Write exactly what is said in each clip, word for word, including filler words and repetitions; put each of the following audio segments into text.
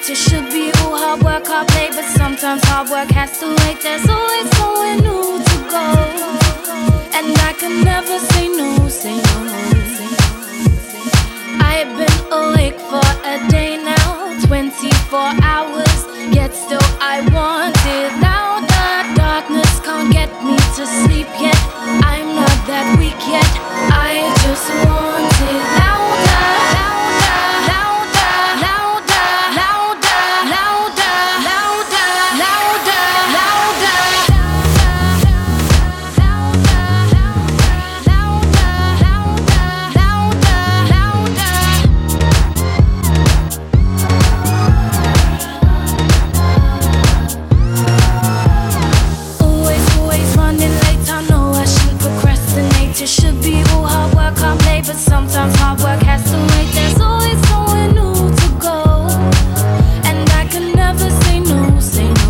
It should be all hard work, hard play, but sometimes hard work has to wait. There's always somewhere new to go, and I can never say no, say no. I've been awake for a day now, twenty-four hours, yet still I want it. Now the darkness can't get me to sleep yet. I'm not that weak yet, I just want it louder, louder, louder, louder, louder, louder, louder, louder, it should be all hard work, hard play, but sometimes hard work has to wait. There's always somewhere new to go, and I can never say no, say no.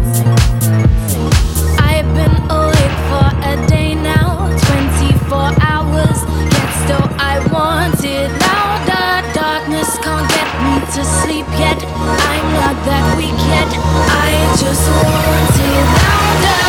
I've been awake for a day now, twenty-four hours, yet still I want it louder. Darkness can't get me to sleep yet. I'm not that weak yet, I just want it louder.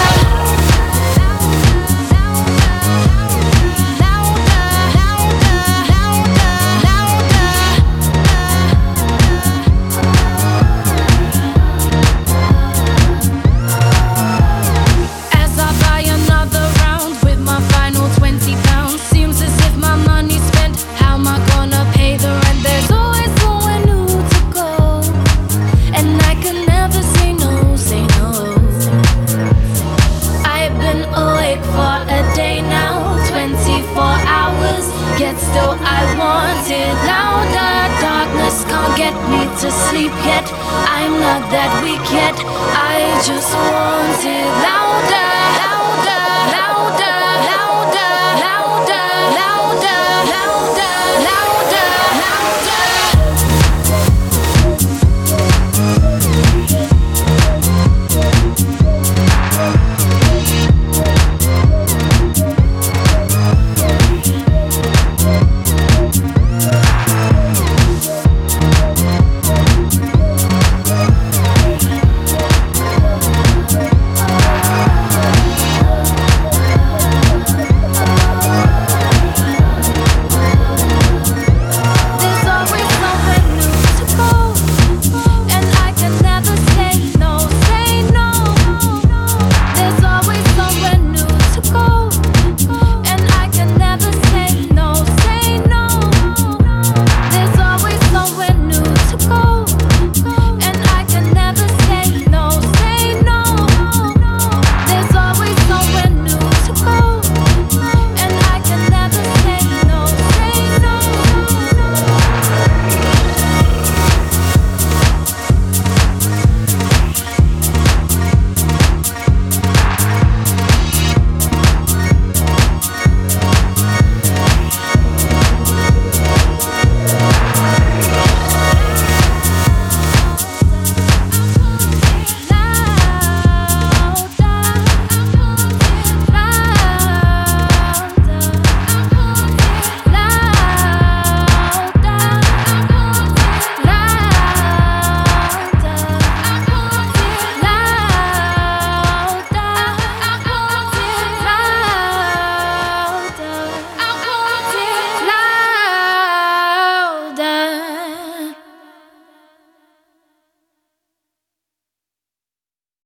Yet still I want it louder. Darkness can't get me to sleep yet. I'm not that weak yet, I just want it louder.